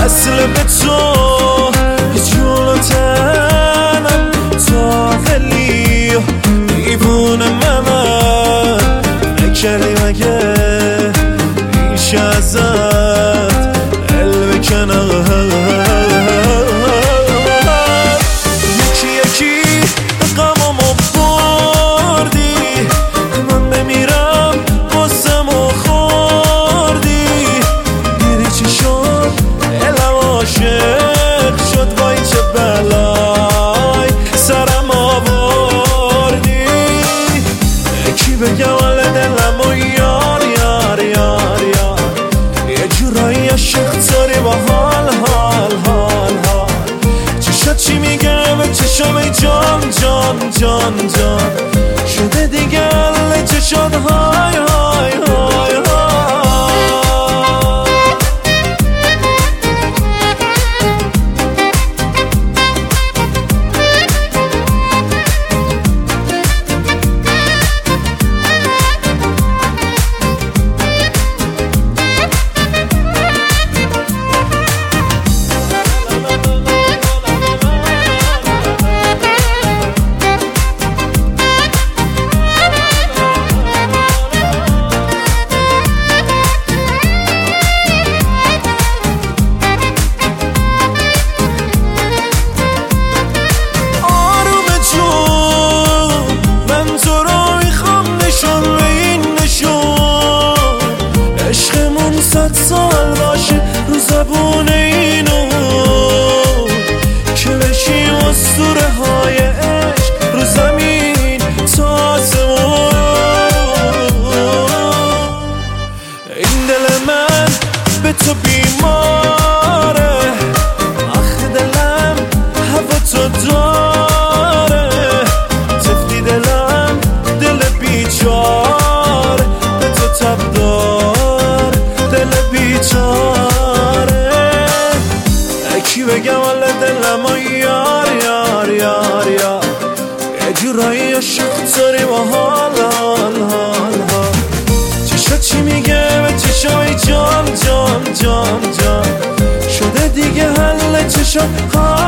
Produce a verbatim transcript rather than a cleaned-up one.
وصل به تو جلوترم تا خیلی دیوونه من نکردی مگه میشه ازت قلب کنار یکی یکی غمامو بردی من بمیرم باسمو خوردی دیدی چی شد دلم عاشق شد وای چه بلای سرم آوردی کی بگم حال دلمو یار یار یار یار یه جورایی عاشق داری با حال حال حال حال چشات چی میگه به چشام جان جان جان جان شده دیگه حل چشات های های های های صد سال باشه رو زبون اینو که بشیم اسطوره های عشق رو زمین تا آسمون این دل من به تو بیماره آخه دلم هوا تو داره تفتی دلم دل بیچاره به تو تب دار دل بیچاره کی بگم حال دلمو یار یار یار یار یه جورایی عاشق داری با حال حال حال حال چشات چی میگه به چشای جان جان جان جان شده دیگه حل چشات